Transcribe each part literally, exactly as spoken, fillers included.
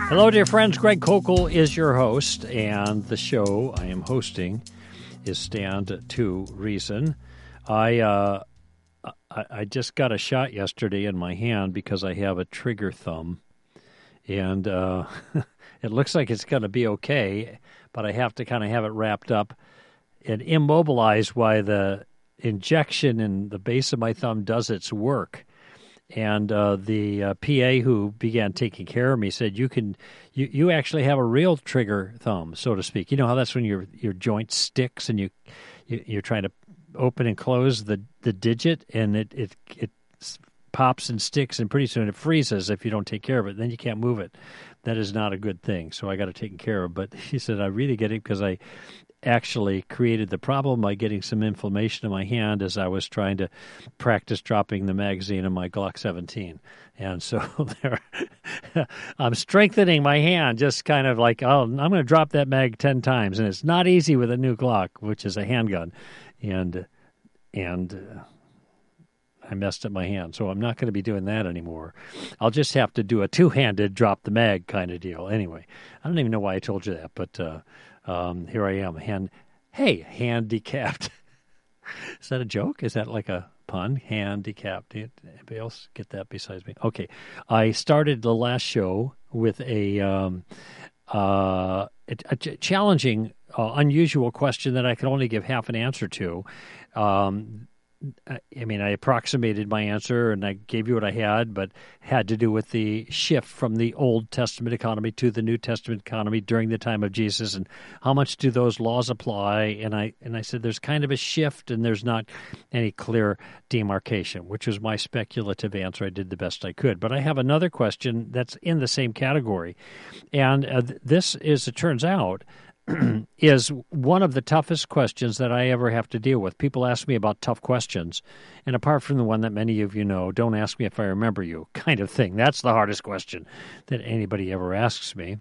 Hello, dear friends. Greg Kokel is your host, and the show I am hosting is Stand to Reason. I, uh, I I just got a shot yesterday in my hand because I have a trigger thumb, and uh, it looks like it's going to be okay, but I have to kind of have it wrapped up and immobilized while the injection in the base of my thumb does its work. And uh, the uh, P A who began taking care of me said, "You can, you, you actually have a real trigger thumb, so to speak. You know how that's when your your joint sticks and you, you you're trying to open and close the, the digit, and it, it it pops and sticks, and pretty soon it freezes if you don't take care of it. Then you can't move it. That is not a good thing. So I got to take care of. But he said, I really get it because I actually created the problem by getting some inflammation in my hand as I was trying to practice dropping the magazine in my Glock seventeen. And so there, I'm strengthening my hand, just kind of like, oh, I'm going to drop that mag ten times. And it's not easy with a new Glock, which is a handgun. And, and uh, I messed up my hand, so I'm not going to be doing that anymore. I'll just have to do a two-handed drop the mag kind of deal. Anyway, I don't even know why I told you that, but uh, um, here I am. Hand, hey, handicapped. Is that a joke? Is that like a pun? Handicapped. Did anybody else get that besides me? Okay. I started the last show with a, um, uh, a, a challenging, uh, unusual question that I could only give half an answer to. Um I mean, I approximated my answer, and I gave you what I had, but had to do with the shift from the Old Testament economy to the New Testament economy during the time of Jesus, and how much do those laws apply? And I and I said there's kind of a shift, and there's not any clear demarcation, which was my speculative answer. I did the best I could. But I have another question that's in the same category, and uh, this is, it turns out, is one of the toughest questions that I ever have to deal with. People ask me about tough questions, and apart from the one that many of you know, don't ask me if I remember you, kind of thing. That's the hardest question that anybody ever asks me.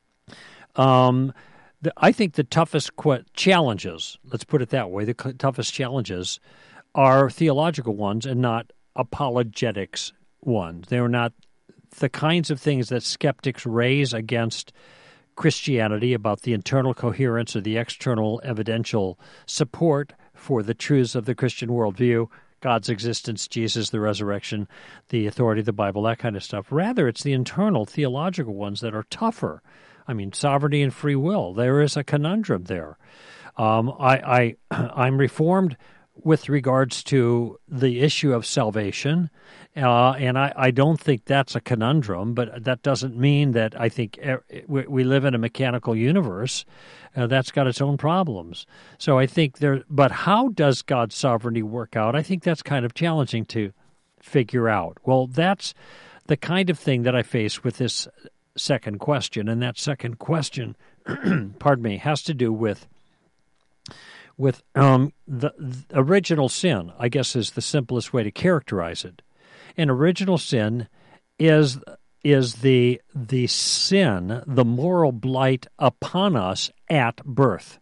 Um, the, I think the toughest qu- challenges, let's put it that way, the cl- toughest challenges are theological ones and not apologetics ones. They're not the kinds of things that skeptics raise against Christianity about the internal coherence or the external evidential support for the truths of the Christian worldview, God's existence, Jesus, the resurrection, the authority of the Bible, that kind of stuff. Rather, it's the internal theological ones that are tougher. I mean, sovereignty and free will, there is a conundrum there. Um, I, I, I'm Reformed with regards to the issue of salvation, uh, and I, I don't think that's a conundrum, but that doesn't mean that I think we, we live in a mechanical universe. Uh, that's got its own problems. So I think there, but how does God's sovereignty work out? I think that's kind of challenging to figure out. Well, that's the kind of thing that I face with this second question, and that second question, pardon me, has to do with with um, the, the original sin, I guess is the simplest way to characterize it. And original sin is is the the sin, the moral blight upon us at birth.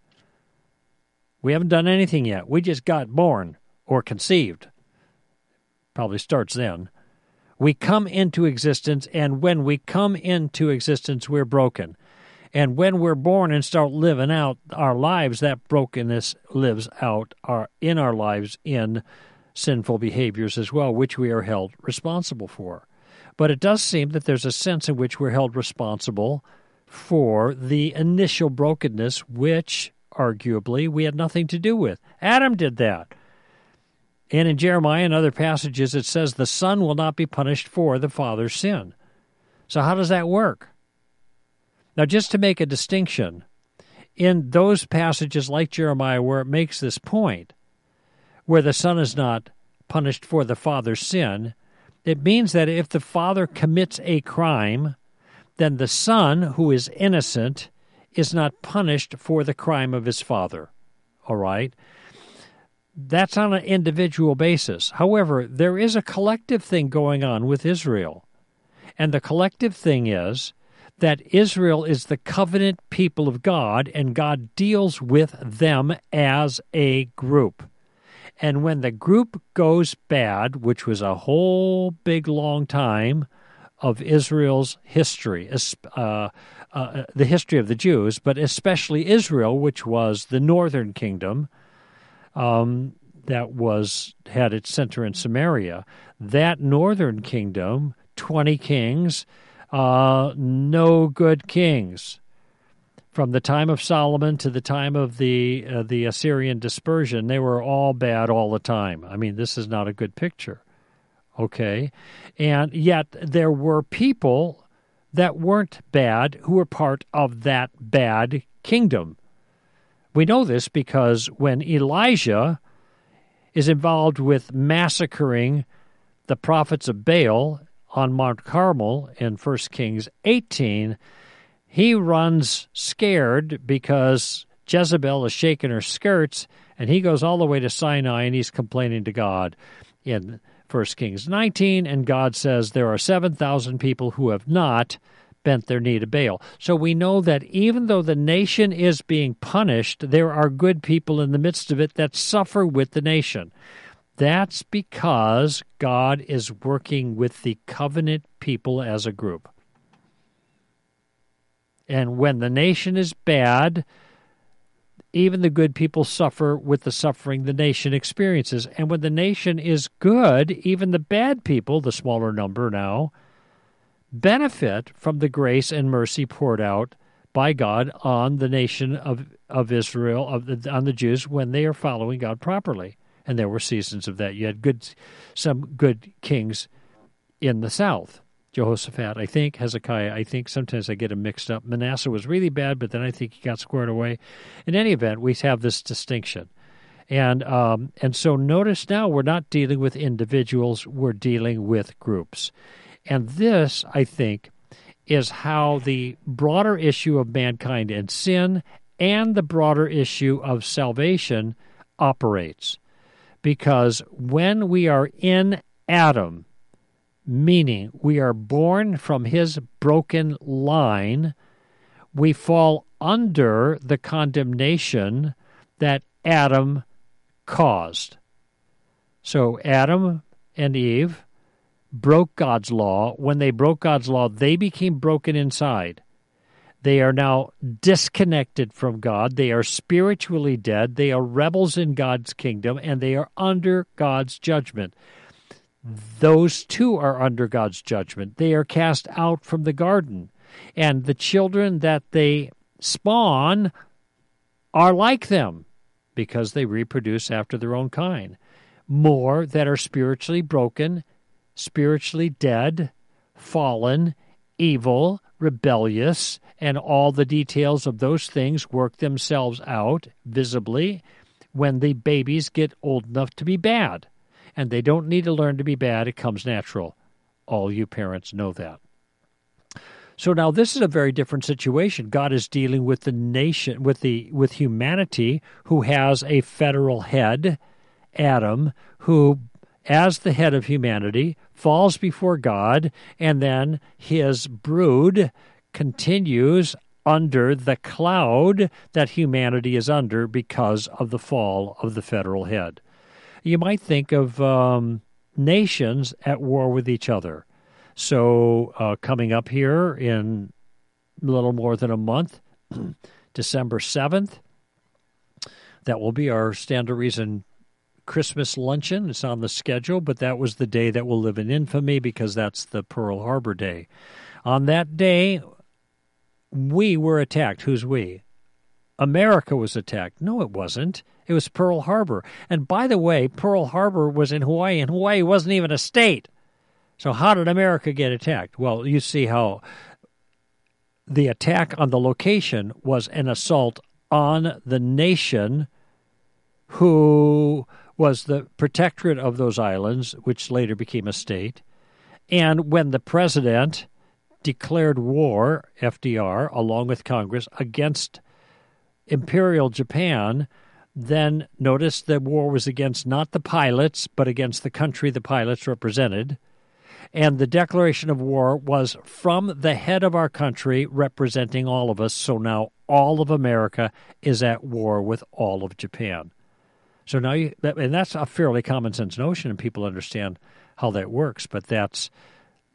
We haven't done anything yet. We just got born or conceived. Probably starts then. We come into existence, and when we come into existence, we're broken. And when we're born and start living out our lives, that brokenness lives out our, in our lives in sinful behaviors as well, which we are held responsible for. But it does seem that there's a sense in which we're held responsible for the initial brokenness, which arguably we had nothing to do with. Adam did that. And in Jeremiah and other passages, it says the son will not be punished for the father's sin. So how does that work? Now, just to make a distinction, in those passages like Jeremiah where it makes this point, where the son is not punished for the father's sin, it means that if the father commits a crime, then the son, who is innocent, is not punished for the crime of his father. All right? That's on an individual basis. However, there is a collective thing going on with Israel. And the collective thing is that Israel is the covenant people of God, and God deals with them as a group. And when the group goes bad, which was a whole big long time of Israel's history, uh, uh, the history of the Jews, but especially Israel, which was the northern kingdom um, that was had its center in Samaria. That northern kingdom, twenty kings, uh, no good kings. From the time of Solomon to the time of the uh, the Assyrian dispersion, they were all bad all the time. I mean, this is not a good picture, okay? And yet there were people that weren't bad who were part of that bad kingdom. We know this because when Elijah is involved with massacring the prophets of Baal on Mount Carmel in First Kings eighteen, he runs scared because Jezebel is shaking her skirts, and he goes all the way to Sinai, and he's complaining to God in First Kings nineteen, and God says there are seven thousand people who have not bent their knee to Baal. So we know that even though the nation is being punished, there are good people in the midst of it that suffer with the nation. That's because God is working with the covenant people as a group. And when the nation is bad, even the good people suffer with the suffering the nation experiences. And when the nation is good, even the bad people, the smaller number now, benefit from the grace and mercy poured out by God on the nation of, of Israel, of the, on the Jews, when they are following God properly. And there were seasons of that. You had good, some good kings in the south. Jehoshaphat, I think, Hezekiah, I think sometimes I get them mixed up. Manasseh was really bad, but then I think he got squared away. In any event, we have this distinction. And um, and so notice now we're not dealing with individuals, we're dealing with groups. And this, I think, is how the broader issue of mankind and sin and the broader issue of salvation operates. Because when we are in Adam, meaning we are born from his broken line, we fall under the condemnation that Adam caused. So Adam and Eve broke God's law. When they broke God's law, they became broken inside. They are now disconnected from God. They are spiritually dead. They are rebels in God's kingdom, and they are under God's judgment. Those two are under God's judgment. They are cast out from the garden. And the children that they spawn are like them because they reproduce after their own kind. More that are spiritually broken, spiritually dead, fallen, evil, rebellious, and all the details of those things work themselves out visibly when the babies get old enough to be bad. And they don't need to learn to be bad. It comes natural. All you parents know that. So now this is a very different situation. God is dealing with the nation, with the with humanity, who has a federal head, Adam, who, as the head of humanity, falls before God, and then his brood continues under the cloud that humanity is under because of the fall of the federal head. You might think of um, nations at war with each other. So uh, coming up here in a little more than a month, December seventh, that will be our Stand to Reason Christmas luncheon. It's on the schedule, but that was the day that will live in infamy because that's the Pearl Harbor Day. On that day, we were attacked. Who's we? America was attacked. No, it wasn't. It was Pearl Harbor. And by the way, Pearl Harbor was in Hawaii, and Hawaii wasn't even a state. So how did America get attacked? Well, you see how the attack on the location was an assault on the nation who was the protectorate of those islands, which later became a state. And when the president declared war, F D R, along with Congress, against Imperial Japan, then notice the war was against not the pilots, but against the country the pilots represented. And the declaration of war was from the head of our country representing all of us. So now all of America is at war with all of Japan. So now, you, and that's a fairly common sense notion, and people understand how that works. But that's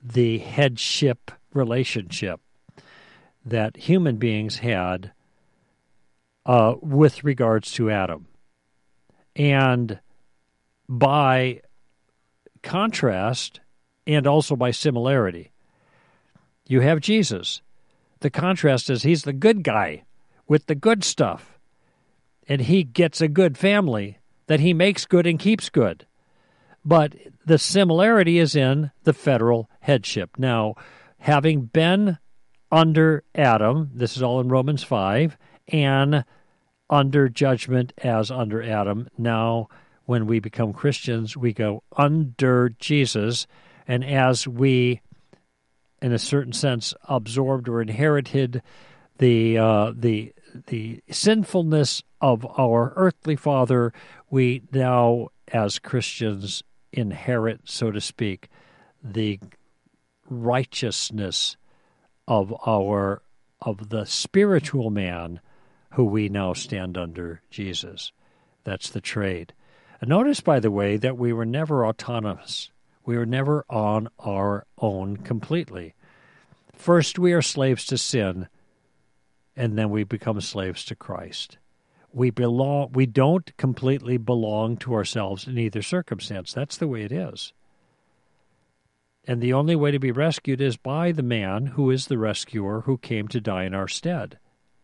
the headship relationship that human beings had uh, with regards to Adam. And by contrast, and also by similarity, you have Jesus. The contrast is he's the good guy with the good stuff, and he gets a good family that he makes good and keeps good. But the similarity is in the federal headship. Now, having been under Adam, this is all in Romans five, and under judgment as under Adam, now when we become Christians, we go under Jesus, and as we, in a certain sense, absorbed or inherited the uh, the the sinfulness of our earthly father, we now, as Christians, inherit, so to speak, the righteousness of our of the spiritual man who we now stand under Jesus. That's the trade. And notice, by the way, that we were never autonomous. We were never on our own completely. First, we are slaves to sin, and then we become slaves to Christ. We belong. We don't completely belong to ourselves in either circumstance. That's the way it is. And the only way to be rescued is by the man who is the rescuer who came to die in our stead.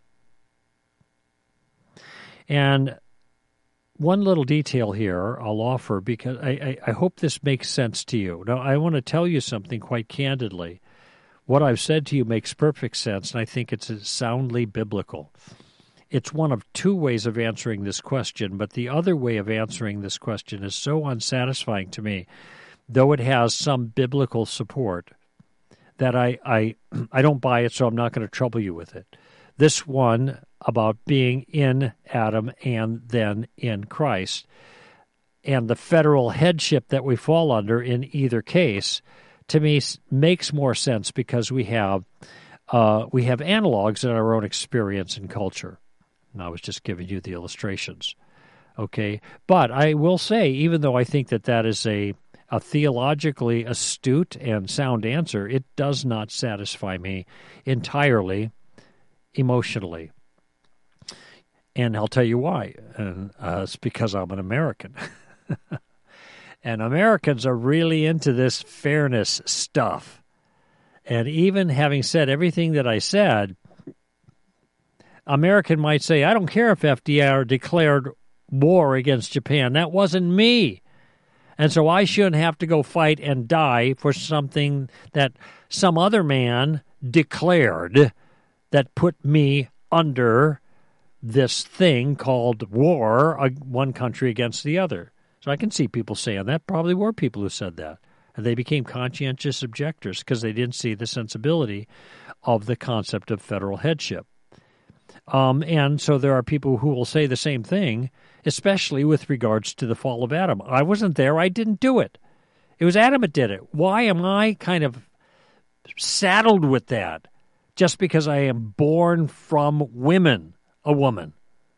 And one little detail here I'll offer, because I, I, I hope this makes sense to you. Now, I want to tell you something quite candidly. What I've said to you makes perfect sense, and I think it's soundly biblical. It's one of two ways of answering this question, but the other way of answering this question is so unsatisfying to me, though it has some biblical support, that I, I, I don't buy it, so I'm not going to trouble you with it. This one about being in Adam and then in Christ, and the federal headship that we fall under in either case, to me makes more sense because we have uh, we have analogs in our own experience and culture. And I was just giving you the illustrations, okay? But I will say, even though I think that that is a, a theologically astute and sound answer, it does not satisfy me entirely emotionally. And I'll tell you why. And uh, it's because I'm an American. And Americans are really into this fairness stuff. And even having said everything that I said, American might say, I don't care if F D R declared war against Japan. That wasn't me. And so I shouldn't have to go fight and die for something that some other man declared that put me under this thing called war, one country against the other. So I can see people saying that. Probably were people who said that. And they became conscientious objectors because they didn't see the sensibility of the concept of federal headship. Um, and so there are people who will say the same thing, especially with regards to the fall of Adam. I wasn't there. I didn't do it. It was Adam that did it. Why am I kind of saddled with that just because I am born from women, a woman?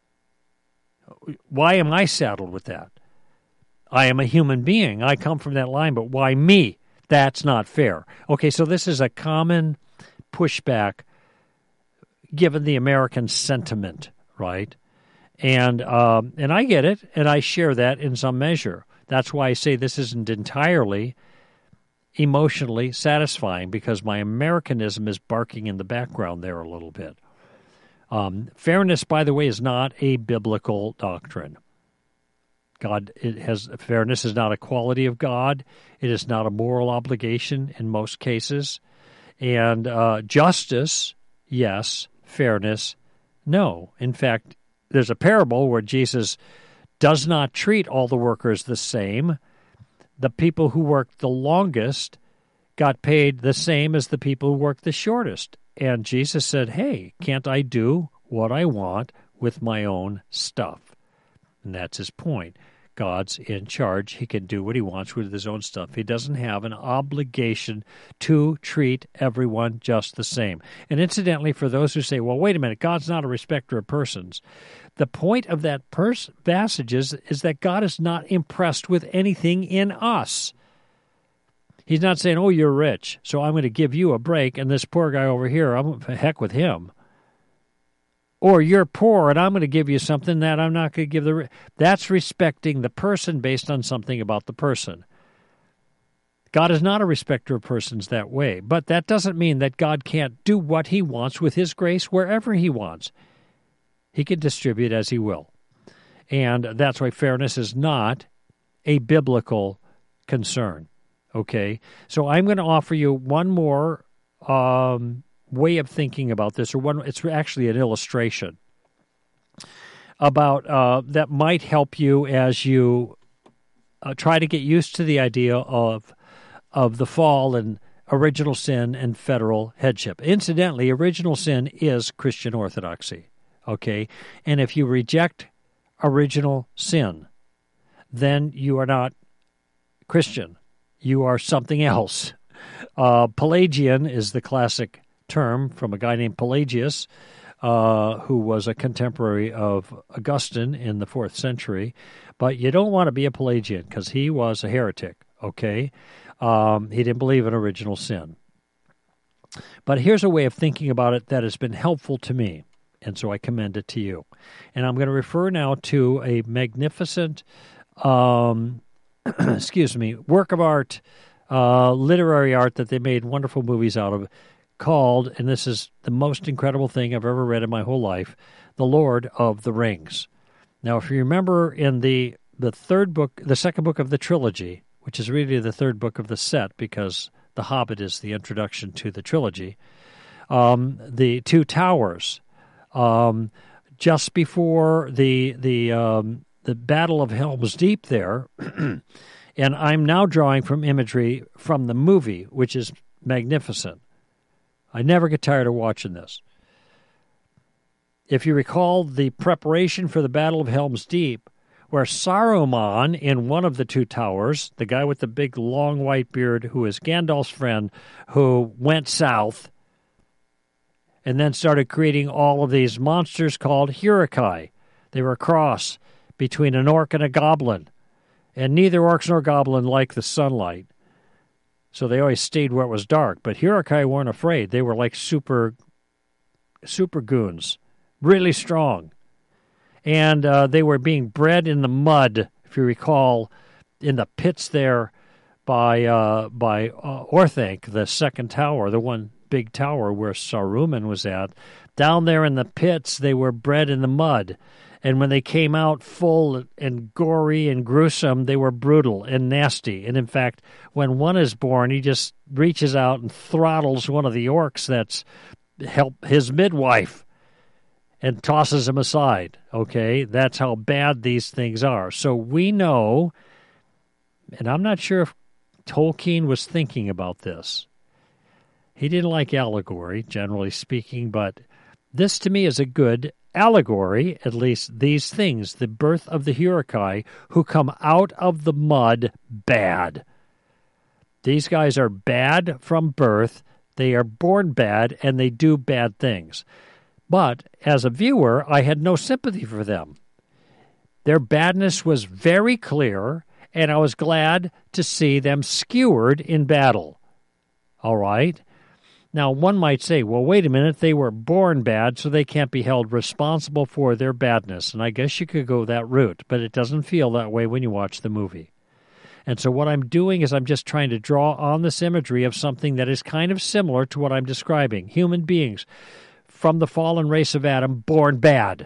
Why am I saddled with that? I am a human being. I come from that line, but why me? That's not fair. Okay, so this is a common pushback given the American sentiment, right? And um, and I get it, and I share that in some measure. That's why I say this isn't entirely emotionally satisfying, because my Americanism is barking in the background there a little bit. Um, fairness, by the way, is not a biblical doctrine. God, it has fairness is not a quality of God. It is not a moral obligation in most cases. And uh, justice, yes. Fairness, no. In fact, there's a parable where Jesus does not treat all the workers the same. The people who worked the longest got paid the same as the people who worked the shortest. And Jesus said, hey, can't I do what I want with my own stuff? And that's his point. God's in charge. He can do what he wants with his own stuff. He doesn't have an obligation to treat everyone just the same. And incidentally, for those who say, well, wait a minute, God's not a respecter of persons, the point of that pers- passage is, is that God is not impressed with anything in us. He's not saying, oh, you're rich, so I'm going to give you a break, and this poor guy over here, I'm going to heck with him. Or you're poor, and I'm going to give you something that I'm not going to give the rich. That's respecting the person based on something about the person. God is not a respecter of persons that way, but that doesn't mean that God can't do what he wants with his grace wherever he wants. He can distribute as he will. And that's why fairness is not a biblical concern. Okay? So I'm going to offer you one more um, way of thinking about this, or one, it's actually an illustration about uh, that might help you as you uh, try to get used to the idea of of the fall and original sin and federal headship. Incidentally, original sin is Christian orthodoxy, okay? And if you reject original sin, then you are not Christian. You are something else. Uh, Pelagian is the classic term from a guy named Pelagius, uh, who was a contemporary of Augustine in the fourth century. But you don't want to be a Pelagian because he was a heretic, okay? Um, he didn't believe in original sin. But here's a way of thinking about it that has been helpful to me, and so I commend it to you. And I'm going to refer now to a magnificent, um, excuse me, work of art, uh, literary art that they made wonderful movies out of, called, and this is the most incredible thing I've ever read in my whole life, The Lord of the Rings. Now, if you remember in the, the third book, the second book of the trilogy, which is really the third book of the set because The Hobbit is the introduction to the trilogy, um, the Two Towers, um, just before the the um, the Battle of Helm's Deep there, and I'm now drawing from imagery from the movie, which is magnificent. I never get tired of watching this. If you recall the preparation for the Battle of Helm's Deep, where Saruman, in one of the two towers, the guy with the big long white beard who is Gandalf's friend, who went south and then started creating all of these monsters called Uruk-hai. They were a cross between an orc and a goblin, and neither orcs nor goblin liked the sunlight, so they always stayed where it was dark. But Uruk-hai weren't afraid. They were like super, super goons, really strong. And uh, they were being bred in the mud, if you recall, in the pits there by uh, by uh, Orthanc, the second tower, the one big tower where Saruman was at. Down there in the pits, they were bred in the mud. And when they came out full and gory and gruesome, they were brutal and nasty. And in fact, when one is born, he just reaches out and throttles one of the orcs that's help his midwife and tosses him aside, okay? That's how bad these things are. So we know, and I'm not sure if Tolkien was thinking about this. He didn't like allegory, generally speaking, but this to me is a good allegory, at least these things, the birth of the Uruk-hai, who come out of the mud bad. These guys are bad from birth, they are born bad, and they do bad things. But as a viewer, I had no sympathy for them. Their badness was very clear, and I was glad to see them skewered in battle. All right? Now, one might say, well, wait a minute, they were born bad, so they can't be held responsible for their badness. And I guess you could go that route, but it doesn't feel that way when you watch the movie. And so what I'm doing is I'm just trying to draw on this imagery of something that is kind of similar to what I'm describing. Human beings from the fallen race of Adam, born bad.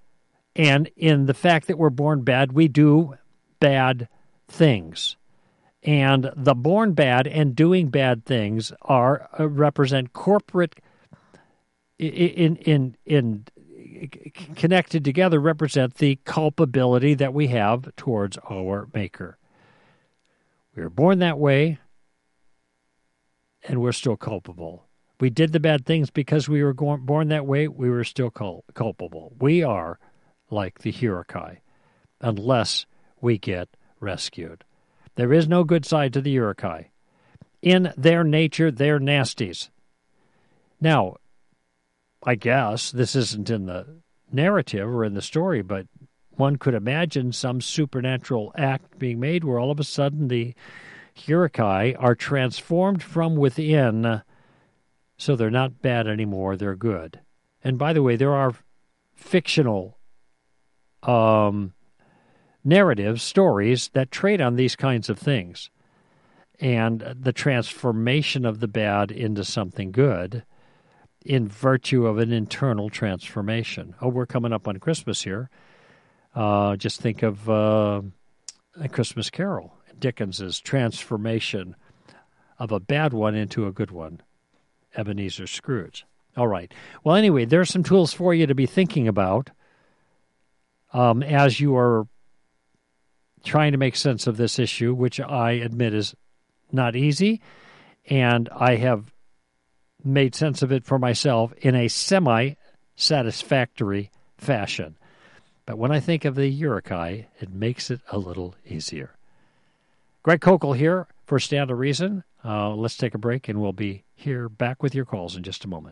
And in the fact that we're born bad, we do bad things. And the born bad and doing bad things are uh, represent corporate, in, in, in, in connected together, represent the culpability that we have towards our Maker. We were born that way, and we're still culpable. We did the bad things because we were born that way. We were still cul- culpable. We are like the Uruk-hai, unless we get rescued. There is no good side to the Uruk-hai. In their nature, they're nasties. Now, I guess this isn't in the narrative or in the story, but one could imagine some supernatural act being made where all of a sudden the Uruk-hai are transformed from within, so they're not bad anymore, they're good. And by the way, there are fictional um, narratives, stories that trade on these kinds of things. And the transformation of the bad into something good in virtue of an internal transformation. Oh, we're coming up on Christmas here. Uh, just think of uh, A Christmas Carol, Dickens's transformation of a bad one into a good one, Ebenezer Scrooge. All right. Well, anyway, there are some tools for you to be thinking about um, as you are trying to make sense of this issue, which I admit is not easy, and I have made sense of it for myself in a semi-satisfactory fashion. But when I think of the Uruk-hai, it makes it a little easier. Greg Koukl here for Stand to Reason. Uh, let's take a break, and we'll be here back with your calls in just a moment.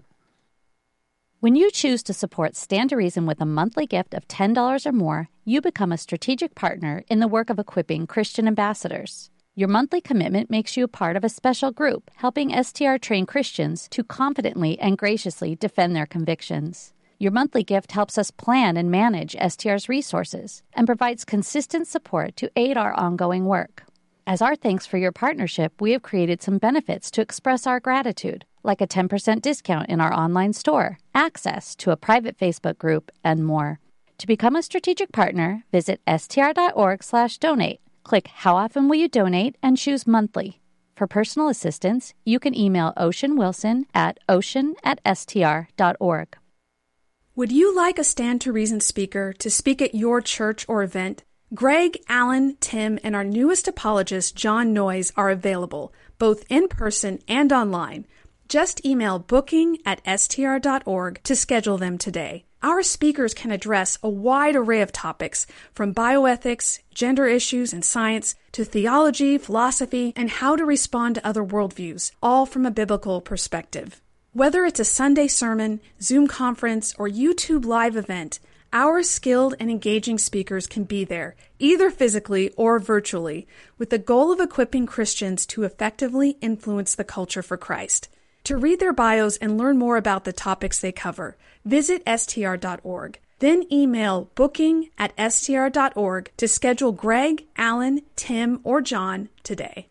When you choose to support Stand to Reason with a monthly gift of ten dollars or more, you become a strategic partner in the work of equipping Christian ambassadors. Your monthly commitment makes you a part of a special group helping S T R-trained Christians to confidently and graciously defend their convictions. Your monthly gift helps us plan and manage S T R's resources and provides consistent support to aid our ongoing work. As our thanks for your partnership, we have created some benefits to express our gratitude, like a ten percent discount in our online store, access to a private Facebook group, and more. To become a strategic partner, visit str.org slash donate. Click How Often Will You Donate and choose Monthly. For personal assistance, you can email Ocean Wilson at ocean at str.org. Would you like a Stand to Reason speaker to speak at your church or event? Greg, Alan, Tim, and our newest apologist, John Noyes, are available, both in person and online. Just email booking at str.org to schedule them today. Our speakers can address a wide array of topics, from bioethics, gender issues and science, to theology, philosophy, and how to respond to other worldviews, all from a biblical perspective. Whether it's a Sunday sermon, Zoom conference, or YouTube live event, our skilled and engaging speakers can be there, either physically or virtually, with the goal of equipping Christians to effectively influence the culture for Christ. To read their bios and learn more about the topics they cover, visit str dot org. Then email booking at str.org to schedule Greg, Alan, Tim, or John today.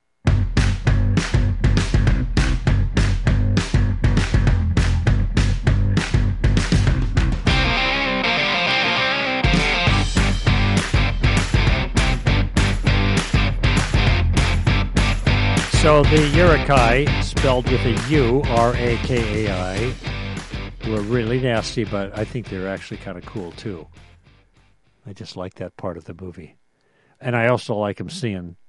So the Uruk-hai, spelled with a U, R A K A I, were really nasty, but I think they're actually kind of cool, too. I just like that part of the movie. And I also like them seeing,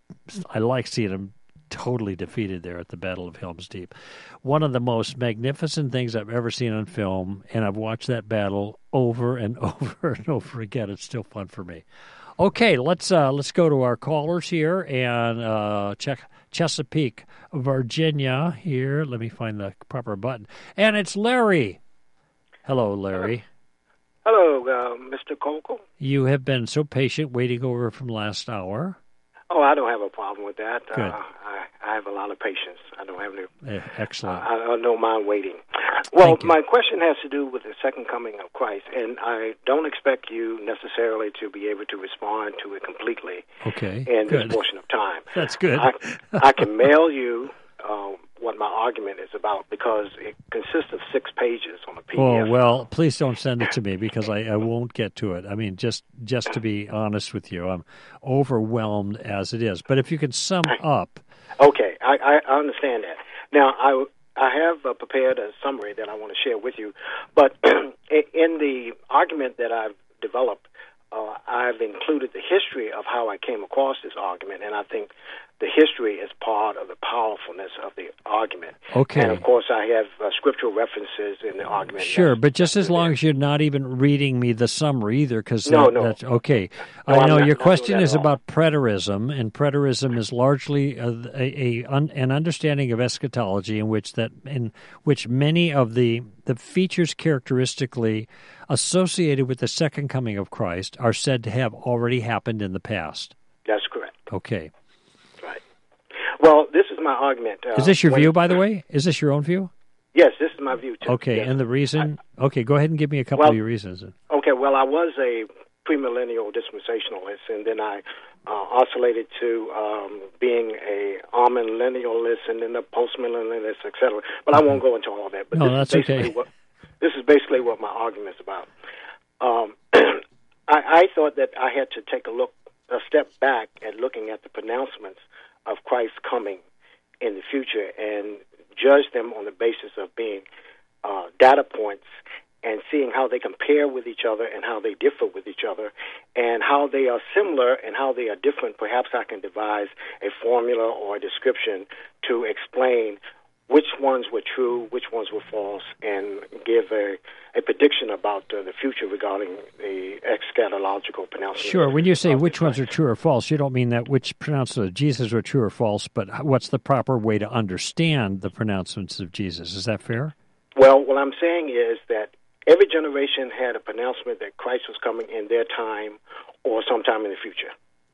I like seeing them totally defeated there at the Battle of Helm's Deep. One of the most magnificent things I've ever seen on film, and I've watched that battle over and over and over again. It's still fun for me. Okay, let's uh, let's go to our callers here and uh, check Chesapeake, Virginia here. Let me find the proper button. And it's Larry. Hello, Larry. Hello, uh, Mister Koukl. You have been so patient waiting over from last hour. Oh, I don't have a problem with that. Good. Uh, I, I have a lot of patience. I don't have any... Uh, excellent. Uh, I, I don't mind waiting. Well, Thank you. My question has to do with the second coming of Christ, and I don't expect you necessarily to be able to respond to it completely okay, in good. this portion of time. That's good. I, I can mail you uh, what my argument is about, because it consists of six pages on a P D F. Oh, well, please don't send it to me, because I, I won't get to it. I mean, just just to be honest with you, I'm overwhelmed as it is. But if you could sum up. Okay, I, I understand that. Now, I, I have uh, prepared a summary that I want to share with you, but in the argument that I've developed, uh, I've included the history of how I came across this argument, and I think the history is part of the powerfulness of the argument. Okay. And, of course, I have uh, scriptural references in the argument. Sure, but just as long as you're not even reading me the summary either, because no, that, no. that's okay. No, I know not, your not question is about about preterism, and preterism is largely a, a, a un, an understanding of eschatology in which that in which many of the the features characteristically associated with the second coming of Christ are said to have already happened in the past. That's correct. Okay. Right. Well, this is my argument. Uh, is this your when, view, by the way? Is this your own view? Yes, this is my view, too. Okay, yes. and the reason? I, okay, go ahead and give me a couple well, of your reasons. Okay, well, I was a premillennial dispensationalist, and then I uh, oscillated to um, being a amillennialist and then a postmillennialist, et cetera. But I won't go into all that. But no, this that's is basically okay. What, this is basically what my argument is about. Um, I, I thought that I had to take a look, a step back at looking at the pronouncements of Christ coming in the future and judge them on the basis of being uh, data points and seeing how they compare with each other and how they differ with each other and how they are similar and how they are different. Perhaps I can devise a formula or a description to explain which ones were true, which ones were false, and give a, a prediction about uh, the future regarding the eschatological pronouncements. Sure. When you say which ones are true or false, you don't mean that which pronouncements of Jesus were true or false, but what's the proper way to understand the pronouncements of Jesus. Is that fair? Well, what I'm saying is that every generation had a pronouncement that Christ was coming in their time or sometime in the future.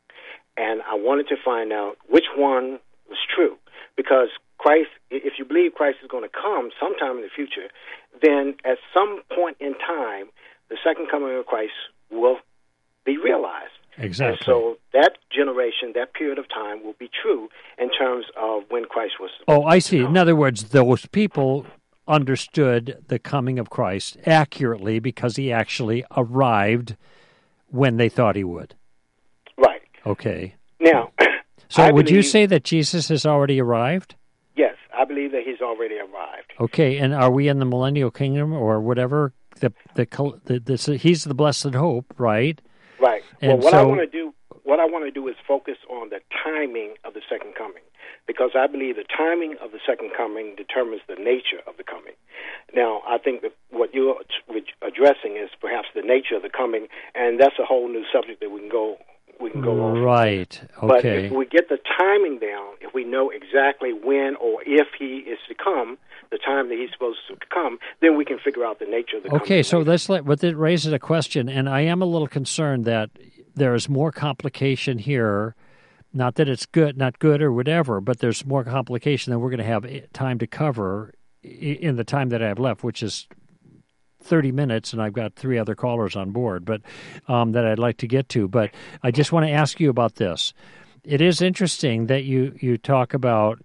And I wanted to find out which one was true, because Christ, if you believe Christ is going to come sometime in the future, then at some point in time, the second coming of Christ will be realized. Exactly. And so that generation, that period of time will be true in terms of when Christ was. Oh, I see. In other words, those people understood the coming of Christ accurately because he actually arrived when they thought he would. Right. Okay. Now, so I would believe, you say that Jesus has already arrived? Yes, I believe that he's already arrived. Okay, and are we in the millennial kingdom or whatever? The the, the, the he's the blessed hope, right? Right. And well, what so, I want to do, what I want to do is focus on the timing of the second coming, because I believe the timing of the second coming determines the nature of the coming. Now, I think that what you're addressing is perhaps the nature of the coming, and that's a whole new subject that we can go we can go on. Right. Okay. But if we get the timing down, if we know exactly when or if he is to come, the time that he's supposed to come, then we can figure out the nature of the coming. Okay, so let's let, but it raises a question, and I am a little concerned that there is more complication here. Not that it's good, not good or whatever, but there's more complication than we're going to have time to cover in the time that I have left, which is thirty minutes, and I've got three other callers on board, but um, that I'd like to get to. But I just want to ask you about this. It is interesting that you, you talk about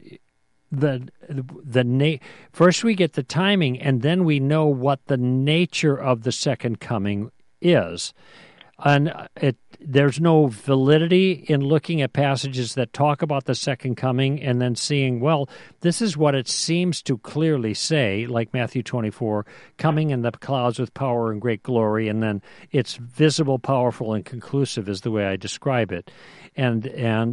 the the na- first we get the timing, and then we know what the nature of the second coming is. And it, there's no validity in looking at passages that talk about the second coming and then seeing, well, this is what it seems to clearly say, like Matthew twenty-four, coming in the clouds with power and great glory, and then it's visible, powerful, and conclusive is the way I describe it. And and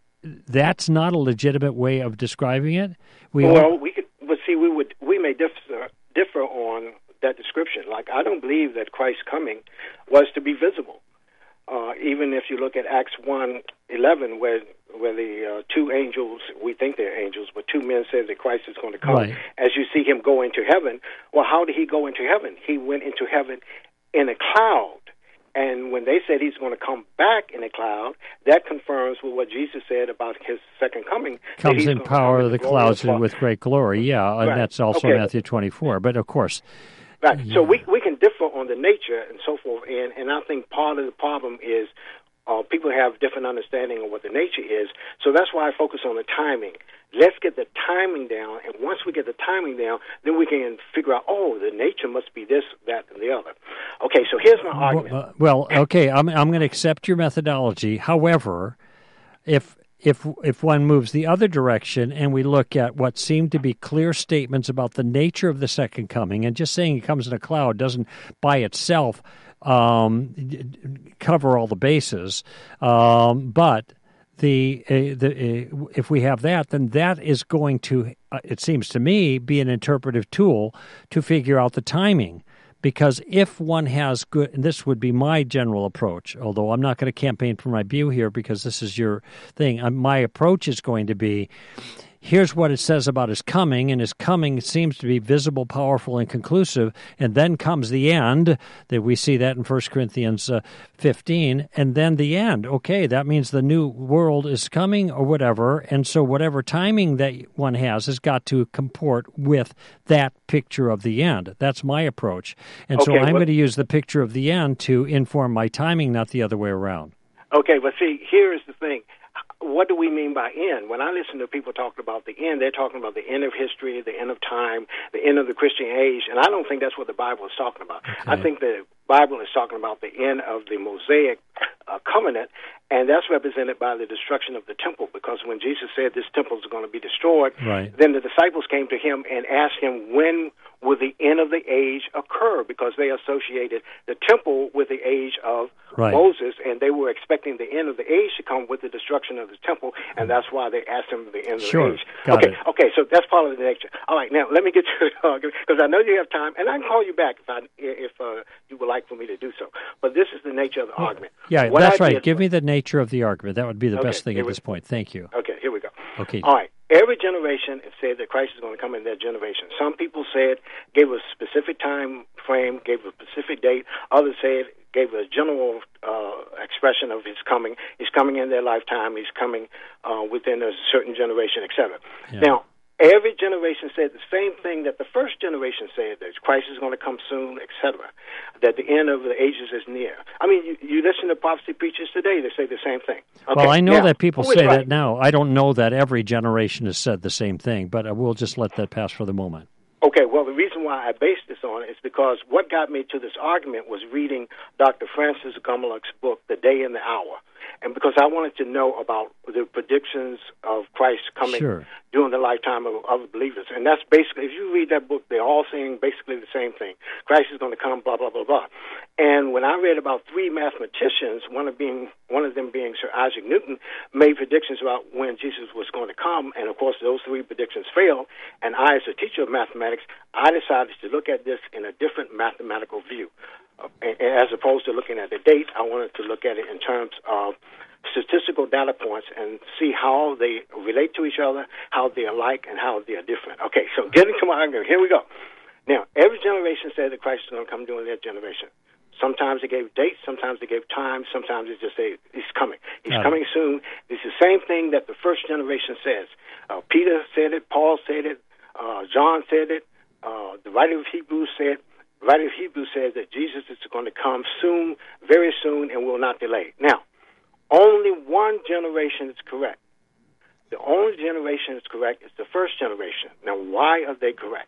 that's not a legitimate way of describing it. We well, all, we could, but see, we would we may differ differ on that description. Like, I don't believe that Christ's coming was to be visible. Uh, even if you look at Acts one eleven, where where the uh, two angels, we think they're angels, but two men said that Christ is going to come. Right. As you see him go into heaven, well, how did he go into heaven? He went into heaven in a cloud. And when they said he's going to come back in a cloud, that confirms with what Jesus said about his second coming. Comes in power of the clouds and with great glory, yeah, and right. that's also okay. Matthew twenty-four. But of course, right. Yeah. So we we can differ on the nature and so forth, and and I think part of the problem is uh, people have different understanding of what the nature is. So that's why I focus on the timing. Let's get the timing down, and once we get the timing down, then we can figure out, oh, the nature must be this, that, and the other. Okay, so here's my argument. Well, well okay, I'm I'm going to accept your methodology. However, if if if one moves the other direction and we look at what seem to be clear statements about the nature of the second coming, and just saying it comes in a cloud doesn't by itself um, cover all the bases, um, but The, uh, the uh, if we have that, then that is going to, uh, it seems to me, be an interpretive tool to figure out the timing. Because if one has good, and this would be my general approach, although I'm not going to campaign for my view here because this is your thing. Um, my approach is going to be, here's what it says about his coming, and his coming seems to be visible, powerful, and conclusive, and then comes the end, that we see that in First Corinthians uh, fifteen, and then the end. Okay, that means the new world is coming or whatever, and so whatever timing that one has has got to comport with that picture of the end. That's my approach. And okay, so I'm well, going to use the picture of the end to inform my timing, not the other way around. Okay, but see, here's the thing. What do we mean by end? When I listen to people talking about the end, they're talking about the end of history, the end of time, the end of the Christian age, and I don't think that's what the Bible is talking about. Okay. I think the Bible is talking about the end of the Mosaic uh, covenant, and that's represented by the destruction of the temple, because when Jesus said this temple is going to be destroyed, right. then the disciples came to him and asked him, when will the end of the age occur? Because they associated the temple with the age of right. Moses, and they were expecting the end of the age to come with the destruction of the temple, and that's why they asked him the end of sure. the age. Got okay, it. okay, so that's part of the nature. All right, now let me get to the argument, because I know you have time, and I can call you back if I if uh, you would like for me to do so. But this is the nature of the well, argument. Yeah, what that's I right. did, Give me the nature of the argument. That would be the okay, best thing at this point. Thank you. Okay, here we go. Okay. All right. Every generation said that Christ is going to come in their generation. Some people said, gave a specific time frame, gave a specific date. Others said, gave a general uh, expression of his coming. He's coming in their lifetime. He's coming uh, within a certain generation, et cetera. Yeah. Now, every generation said the same thing that the first generation said, that Christ is going to come soon, et cetera, that the end of the ages is near. I mean, you, you listen to prophecy preachers today, they say the same thing. Okay, well, I know now, that people who is say right? that now. I don't know that every generation has said the same thing, but we'll just let that pass for the moment. Okay, well, the reason why I based this on it is because what got me to this argument was reading Doctor Francis Gumluck's book, The Day and the Hour. And because I wanted to know about the predictions of Christ coming sure. during the lifetime of other believers. And that's basically, if you read that book, they're all saying basically the same thing. Christ is going to come, blah, blah, blah, blah. And when I read about three mathematicians, one of being one of them being Sir Isaac Newton, made predictions about when Jesus was going to come, and of course those three predictions failed, and I, as a teacher of mathematics, I decided to look at this in a different mathematical view. Uh, as opposed to looking at the date, I wanted to look at it in terms of statistical data points and see how they relate to each other, how they're alike, and how they're different. Okay, so getting to my argument, here we go. Now, every generation said that Christ is going to come during their generation. Sometimes they gave dates, sometimes they gave time, sometimes they just say, he's coming. He's uh, coming soon. It's the same thing that the first generation says. Uh, Peter said it, Paul said it, uh, John said it, uh, the writer of Hebrews said, the writer of Hebrews says that Jesus is going to come soon, very soon, and will not delay. Now, only one generation is correct. The only generation that's correct is the first generation. Now, why are they correct?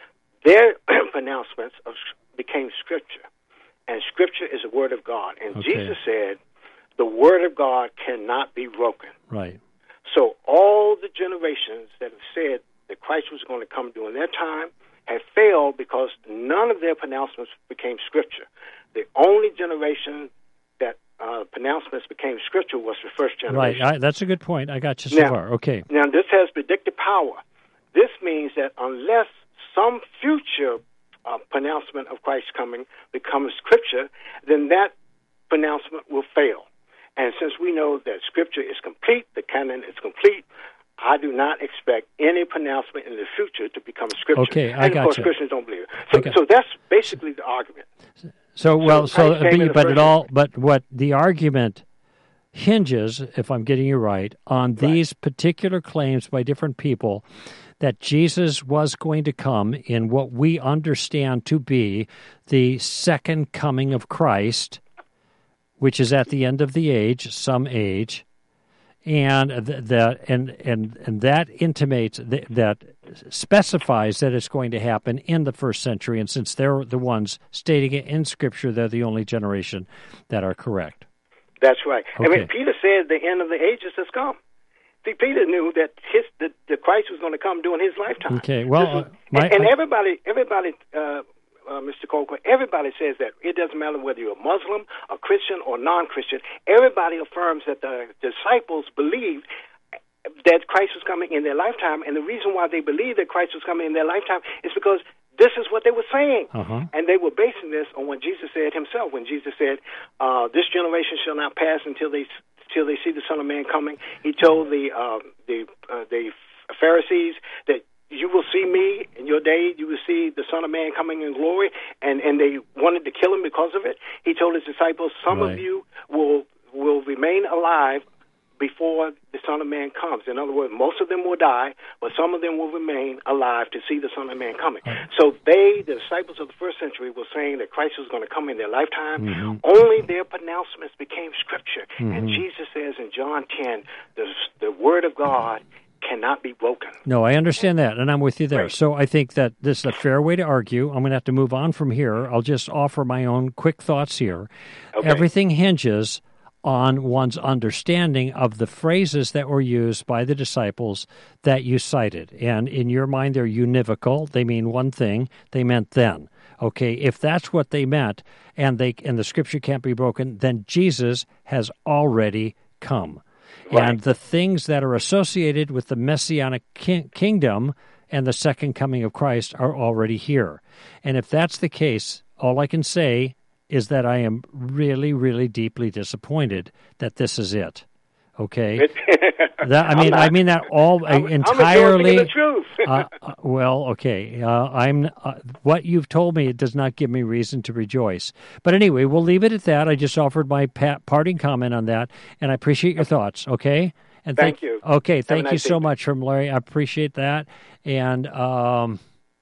Their pronouncements of, became Scripture, and Scripture is the Word of God. And okay. Jesus said, the Word of God cannot be broken. Right. So all the generations that have said that Christ was going to come during their time have failed because none of their pronouncements became Scripture. The only generation that uh, pronouncements became Scripture was the first generation. Right, I, that's a good point. I got you so now, far. Okay. Now, this has predictive power. This means that unless some future uh, pronouncement of Christ's coming becomes Scripture, then that pronouncement will fail. And since we know that Scripture is complete, the canon is complete, I do not expect any pronouncement in the future to become Scripture. Okay, I and got of course, you. Christians don't believe it. So, Okay. so that's basically the argument. So, well, so, Christ came in but, the but first it all, but what the argument hinges, if I'm getting you right, on these Right. particular claims by different people that Jesus was going to come in what we understand to be the second coming of Christ, which is at the end of the age, some age, and that and and and that intimates that, that specifies that it's going to happen in the first century. And since they're the ones stating it in Scripture, they're the only generation that are correct. That's right. Okay. I mean, Peter said the end of the ages has come. See, Peter knew that his the, the Christ was going to come during his lifetime. Okay. Well, was, uh, my, and, and I, everybody, everybody, uh, uh, Mister Coker, everybody says that it doesn't matter whether you're a Muslim, a Christian, or non-Christian. Everybody affirms that the disciples believed that Christ was coming in their lifetime, and the reason why they believed that Christ was coming in their lifetime is because this is what they were saying. Uh-huh. And they were basing this on what Jesus said himself. When Jesus said, uh, this generation shall not pass until they till they see the Son of Man coming, he told the uh, the uh, the Pharisees that you will see me in your day, you will see the Son of Man coming in glory, and, and they wanted to kill him because of it. He told his disciples, some right. of you will will remain alive before the Son of Man comes. In other words, most of them will die, but some of them will remain alive to see the Son of Man coming. Right. So they, the disciples of the first century, were saying that Christ was going to come in their lifetime. Mm-hmm. Only their pronouncements became Scripture. Mm-hmm. And Jesus says in John ten, the, the Word of God cannot be broken. No, I understand that, and I'm with you there. Right. So I think that this is a fair way to argue. I'm going to have to move on from here. I'll just offer my own quick thoughts here. Okay. Everything hinges on one's understanding of the phrases that were used by the disciples that you cited. And in your mind, they're univocal. They mean one thing. They meant then. Okay, if that's what they meant, and they and the Scripture can't be broken, then Jesus has already come. Right. And the things that are associated with the Messianic ki- kingdom and the second coming of Christ are already here. And if that's the case, all I can say is that I am really, really deeply disappointed that this is it. Okay, that I mean, I mean that all I'm, entirely. I'm the truth. uh, uh, well, okay, uh, I'm. Uh, what you've told me, it does not give me reason to rejoice. But anyway, we'll leave it at that. I just offered my pat, parting comment on that, and I appreciate your thoughts. Okay, and thank, thank you. Okay, thank nice you so evening. much, from Larry. I appreciate that, and. Um,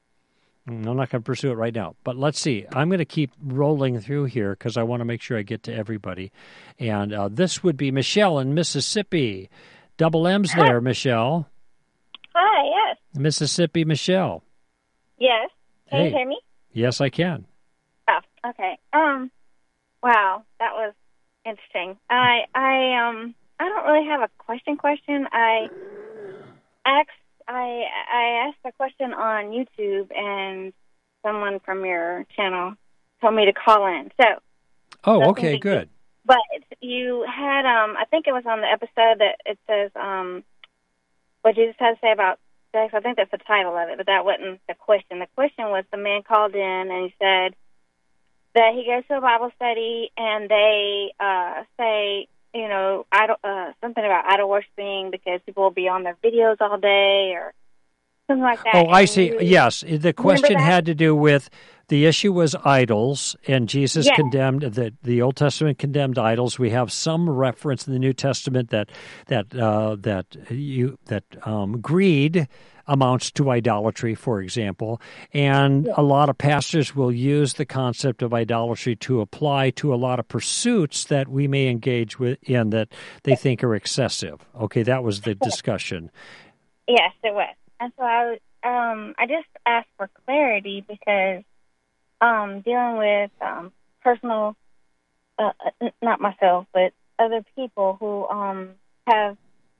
I'm not going to pursue it right now, but let's see. I'm going to keep rolling through here because I want to make sure I get to everybody. And uh, this would be Michelle in Mississippi. Double M's there, Michelle. Hi, yes. Mississippi, Michelle. Yes. Can Hey. you hear me? Yes, I can. Oh, okay. Um, wow, that was interesting. I, I, um, I don't really have a question. Question. I asked. I I asked a question on YouTube, and someone from your channel told me to call in. So, oh, okay, good. But you had, um, I think it was on the episode that it says, um, what Jesus had to say about sex. I think that's the title of it, but that wasn't the question. The question was, the man called in and he said that he goes to a Bible study and they uh, say, you know, idol, uh, something about idol worshiping because people will be on their videos all day or something like that. Oh, I and see. you, yes, the question had to do with the issue was idols, and Jesus yes. condemned the the Old Testament condemned idols. We have some reference in the New Testament that that uh, that you that um, greed amounts to idolatry, for example, and yeah. a lot of pastors will use the concept of idolatry to apply to a lot of pursuits that we may engage with in that they think are excessive. Okay, that was the discussion. Yes, it was. And so I, um, I just asked for clarity because um, dealing with um, personal, uh, not myself, but other people who um, have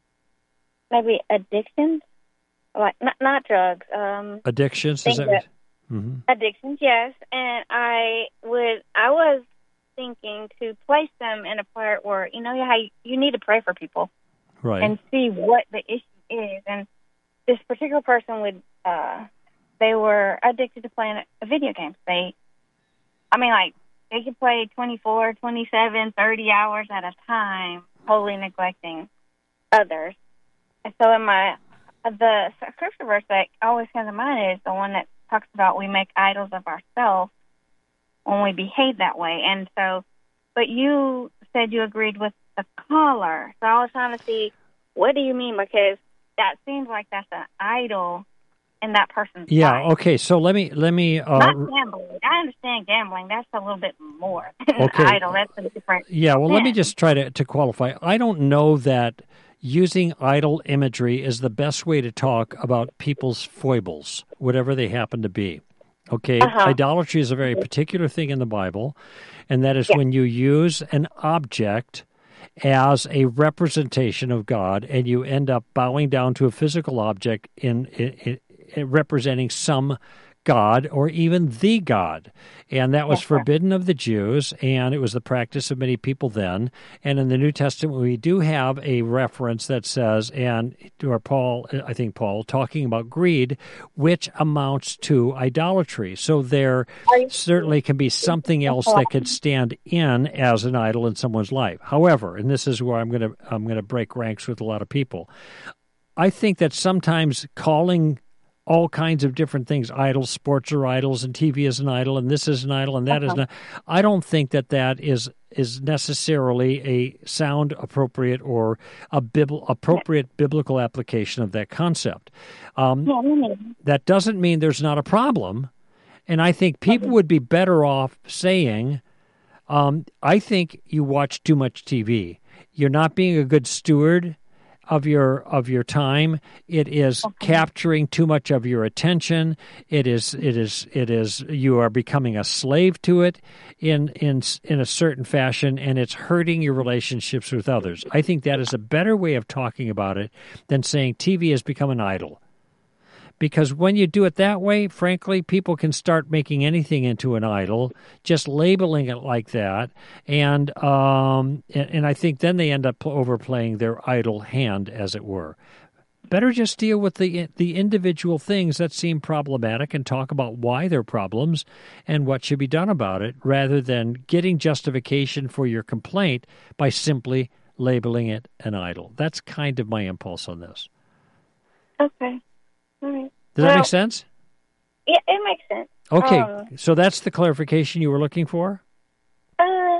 maybe addictions, like not not drugs. Um, Addictions, is that? that mm-hmm. Addictions, yes. And I would, I was thinking to place them in a part where you know how you, you need to pray for people, right, and see what the issue is. And this particular person would, uh, they were addicted to playing a video games. They, I mean, like they could play twenty-four, twenty-seven, thirty hours at a time, totally neglecting others. And so in my The scripture verse that always comes to mind is the one that talks about we make idols of ourselves when we behave that way. And so, but you said you agreed with the caller. So I was trying to see, what do you mean? Because that seems like that's an idol in that person's yeah, life. okay, so let me, let me... Uh, Not gambling. I understand gambling. That's a little bit more than okay. an idol. That's a different Yeah, well, thing. let me just try to, to qualify. I don't know that using idol imagery is the best way to talk about people's foibles, whatever they happen to be. Okay? Uh-huh. Idolatry is a very particular thing in the Bible, and that is yeah. when you use an object as a representation of God, and you end up bowing down to a physical object in, in, in representing some God or even the God. And that was Yes, forbidden of the Jews, and it was the practice of many people then. And in the New Testament, we do have a reference that says, and or Paul, I think Paul, talking about greed, which amounts to idolatry. So there certainly can be something else that could stand in as an idol in someone's life. However, and this is where I'm going to I'm going to break ranks with a lot of people, I think that sometimes calling all kinds of different things idols, sports are idols, and T V is an idol, and this is an idol, and that uh-huh. is not. I don't think that that is is necessarily a sound, appropriate, or a bibl- appropriate biblical application of that concept. Um, yeah, that doesn't mean there's not a problem, and I think people would be better off saying, um, I think you watch too much T V. You're not being a good steward of your of your time. It is okay. capturing too much of your attention. It is it is it is you are becoming a slave to it in in in a certain fashion, and it's hurting your relationships with others. I think that is a better way of talking about it than saying T V has become an idol. Because when you do it that way, frankly, people can start making anything into an idol, just labeling it like that, and um, and, and I think then they end up overplaying their idol hand, as it were. Better just deal with the the individual things that seem problematic and talk about why they're problems and what should be done about it, rather than getting justification for your complaint by simply labeling it an idol. That's kind of my impulse on this. Okay. All right. Does well, that make sense? Yeah, it makes sense. Okay, um, so that's the clarification you were looking for? Uh,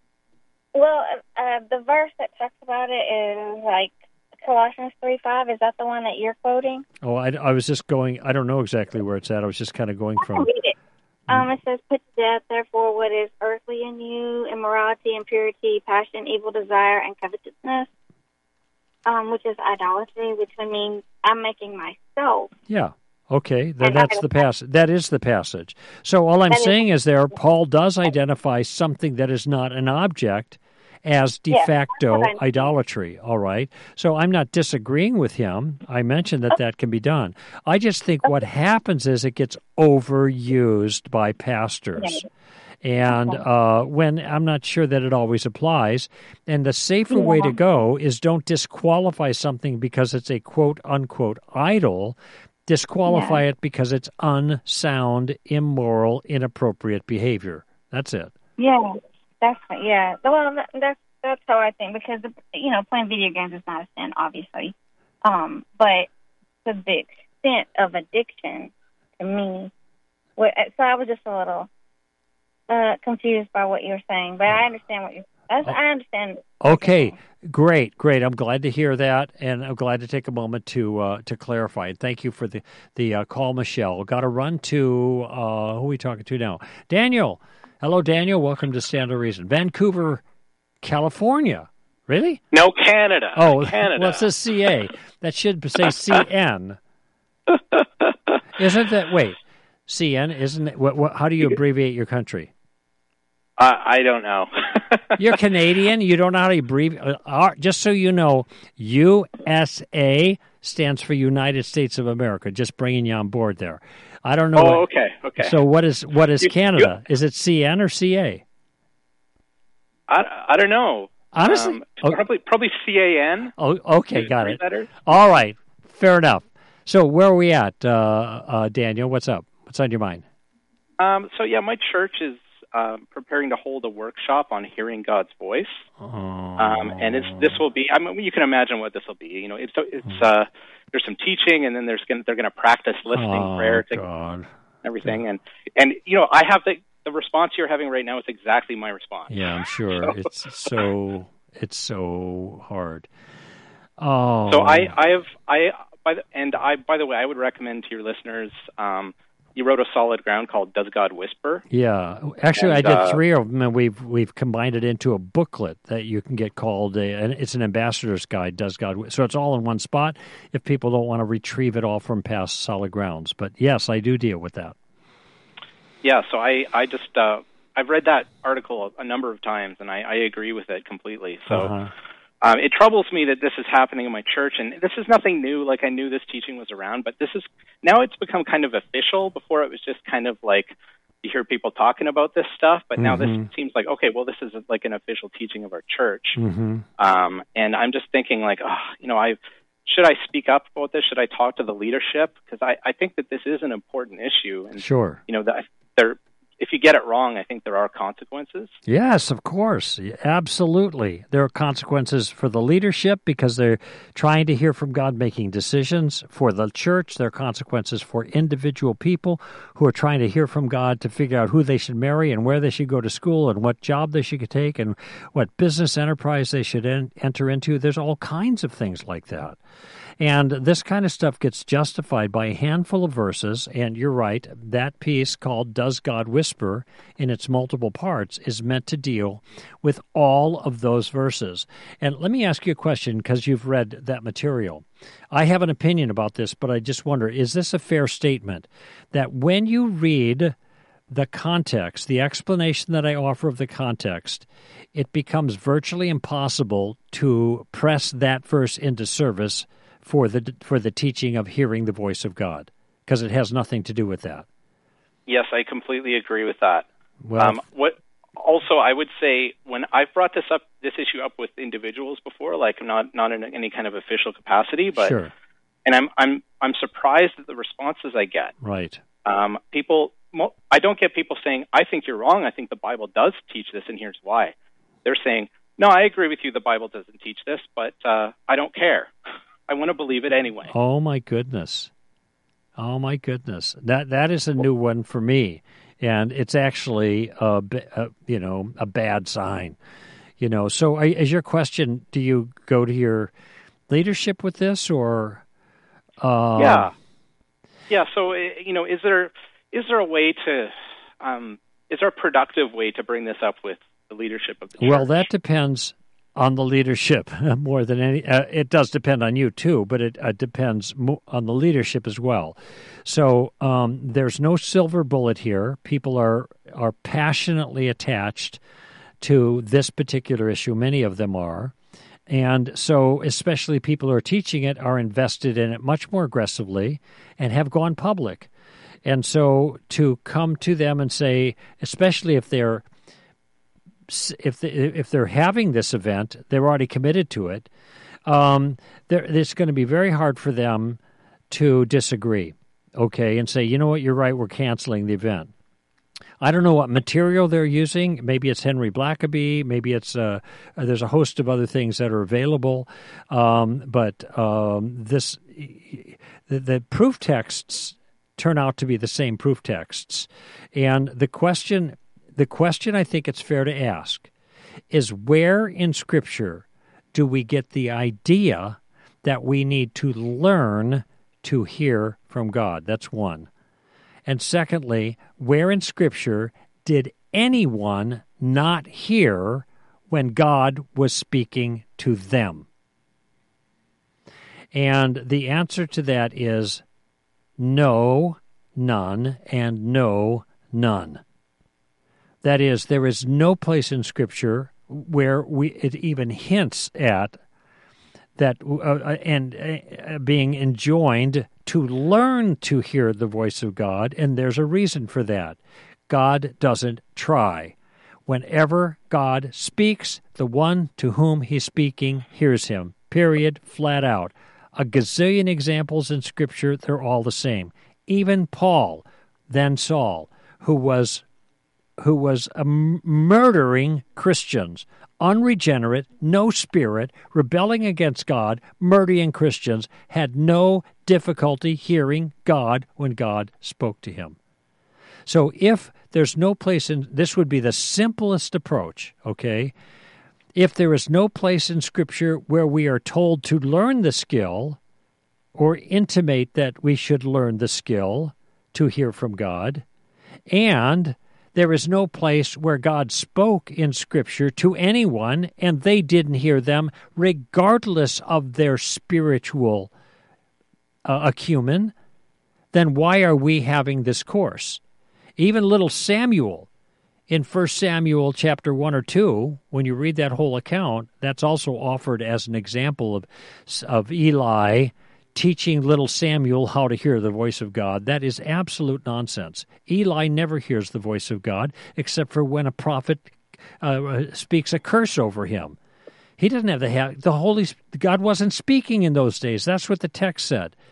well, uh, the verse that talks about it is like Colossians three five. Is that the one that you're quoting? Oh, I, I was just going, I don't know exactly where it's at. I was just kind of going I from... read it. Um, it says, put to death, therefore, what is earthly in you, immorality, impurity, passion, evil desire, and covetousness. Um, which is idolatry, which would mean I'm making myself. Yeah. Okay. That, that's the passage. That is the passage. So all I'm that saying is, is there, Paul does identify something that is not an object as de yes, facto idolatry. All right. So I'm not disagreeing with him. I mentioned that okay. that can be done. I just think okay. what happens is it gets overused by pastors. Okay. And uh, when I'm not sure that it always applies. And the safer yeah. way to go is don't disqualify something because it's a quote-unquote idol. Disqualify yeah. it because it's unsound, immoral, inappropriate behavior. That's it. Yeah, that's yeah. Well, that's that's how I think, because you know, playing video games is not a sin, obviously. Um, but to the extent of addiction, to me, so I was just a little. Uh, confused by what you're saying, but I understand what you're saying. I understand. Okay, great, great. I'm glad to hear that, and I'm glad to take a moment to uh, to clarify. And thank you for the the uh, call, Michelle. Got to run to uh, who are we talking to now? Daniel. Hello, Daniel. Welcome to Stand to Reason. Vancouver, California. Really? No, Canada. Oh, Canada. Well, it says C A. That should say C N. Isn't that? Wait, C N. Isn't it? What, what, how do you abbreviate your country? Uh, I don't know. You're Canadian. You don't know how to abbreviate. Uh, just so you know, U S A stands for United States of America. Just bringing you on board there. I don't know. Oh, what, okay, okay. So what is what is you, Canada? You, is it C N or C A? I, I don't know. Honestly, um, oh, probably probably C A N. Oh, okay, got it. Letters. All right, fair enough. So where are we at, uh, uh, Daniel? What's up? What's on your mind? Um, so yeah, my church is. Um, preparing to hold a workshop on hearing God's voice, oh. um, and it's this will be. I mean, you can imagine what this will be. You know, it's it's uh, there's some teaching, and then there's gonna, they're going to practice listening oh, prayer to God. everything, and and you know, I have the the response you're having right now is exactly my response. Yeah, I'm sure so. it's so it's so hard. Oh, so I I have I by the, and I by the way I would recommend to your listeners. Um, You wrote a solid ground called "Does God Whisper?" Yeah, actually, and, I did uh, three of them, and we've we've combined it into a booklet that you can get called. A, and it's an ambassador's guide. Does God? Wh- so it's all in one spot. If people don't want to retrieve it all from past solid grounds, but yes, I do deal with that. Yeah, so I I just uh, I've read that article a number of times, and I, I agree with it completely. So. Uh-huh. Um, it troubles me that this is happening in my church, and this is nothing new. Like, I knew this teaching was around, but this is now it's become kind of official. Before it was just kind of like you hear people talking about this stuff, but now mm-hmm. this seems like, okay, well, this is like an official teaching of our church. Mm-hmm. Um, and I'm just thinking like, oh, you know, I should I speak up about this? Should I talk to the leadership? Because I, I think that this is an important issue. And, sure. You know, that they're if you get it wrong, I think there are consequences. Yes, of course. Absolutely. There are consequences for the leadership because they're trying to hear from God, making decisions. For the church, there are consequences for individual people who are trying to hear from God to figure out who they should marry and where they should go to school and what job they should take and what business enterprise they should en- enter into. There's all kinds of things like that. And this kind of stuff gets justified by a handful of verses, and you're right, that piece called Does God Whisper, in its multiple parts, is meant to deal with all of those verses. And let me ask you a question, because you've read that material. I have an opinion about this, but I just wonder, is this a fair statement, that when you read the context, the explanation that I offer of the context, it becomes virtually impossible to press that verse into service for the for the teaching of hearing the voice of God, because it has nothing to do with that? Yes, I completely agree with that. Well, um, what also I would say, when I've brought this up, this issue up with individuals before, like not not in any kind of official capacity, but sure. and I'm I'm I'm surprised at the responses I get. Right. Um, people, I don't get people saying, "I think you're wrong. I think the Bible does teach this, and here's why." They're saying, "No, I agree with you. The Bible doesn't teach this, but uh, I don't care. I want to believe it anyway." Oh my goodness! Oh my goodness! That that is a new one for me, and it's actually a, a you know a bad sign. You know, so I, is your question? Do you go to your leadership with this, or? Uh, yeah, yeah. So you know, is there is there a way to um, is there a productive way to bring this up with the leadership of the church? Well, that depends on the leadership more than any. Uh, it does depend on you too, but it uh, depends mo- on the leadership as well. So um, there's no silver bullet here. People are are passionately attached to this particular issue. Many of them are, and so especially people who are teaching it are invested in it much more aggressively and have gone public. And so to come to them and say, especially if they're If they, if they're having this event, they're already committed to it. Um, it's going to be very hard for them to disagree, okay, and say, you know what, you're right, we're canceling the event. I don't know what material they're using. Maybe it's Henry Blackaby. Maybe it's uh, there's a host of other things that are available. Um, but um, this the, the proof texts turn out to be the same proof texts, and the question. The question I think it's fair to ask is, where in Scripture do we get the idea that we need to learn to hear from God? That's one. And secondly, where in Scripture did anyone not hear when God was speaking to them? And the answer to that is no, none, and no, none. That is, there is no place in Scripture where we it even hints at that uh, and uh, being enjoined to learn to hear the voice of God, and there's a reason for that. God doesn't try. Whenever God speaks, the one to whom he's speaking hears him, period, flat out. A gazillion examples in Scripture, they're all the same. Even Paul, then Saul, who was who was um, murdering Christians, unregenerate, no spirit, rebelling against God, murdering Christians, had no difficulty hearing God when God spoke to him. So if there's no place in, this would be the simplest approach, okay? If there is no place in Scripture where we are told to learn the skill or intimate that we should learn the skill to hear from God, and there is no place where God spoke in Scripture to anyone and they didn't hear them, regardless of their spiritual uh, acumen, then why are we having this course? Even little Samuel, in First Samuel chapter one or two, when you read that whole account, that's also offered as an example of, of Eli teaching little Samuel how to hear the voice of God. That is absolute nonsense. Eli never hears the voice of God except for when a prophet uh, speaks a curse over him. He doesn't have the, the Holy, God wasn't speaking in those days. That's what the text said.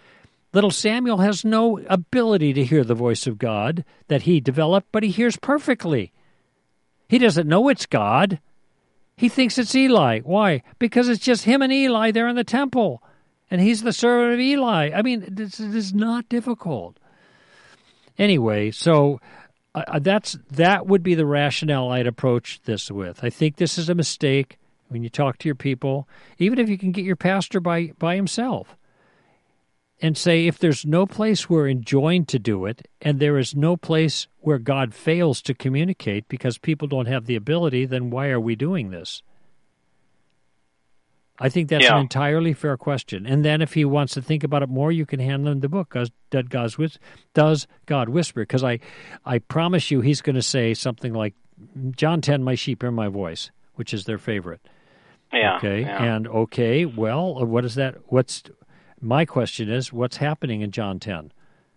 Little Samuel has no ability to hear the voice of God that he developed, but he hears perfectly. He doesn't know it's God. He thinks it's Eli. Why? Because it's just him and Eli there in the temple, and he's the servant of Eli. I mean, this is not difficult. Anyway, so uh, that's that would be the rationale I'd approach this with. I think this is a mistake when you talk to your people, even if you can get your pastor by, by himself, and say, if there's no place we're enjoined to do it, and there is no place where God fails to communicate because people don't have the ability, then why are we doing this? I think that's yeah. an entirely fair question. And then if he wants to think about it more, you can hand him the book, Does, Does God Whisper? Because I, I promise you he's going to say something like, John ten, my sheep hear my voice, which is their favorite. Yeah. Okay. Yeah. And, okay, well, what is that? What's... My question is, what's happening in John ten?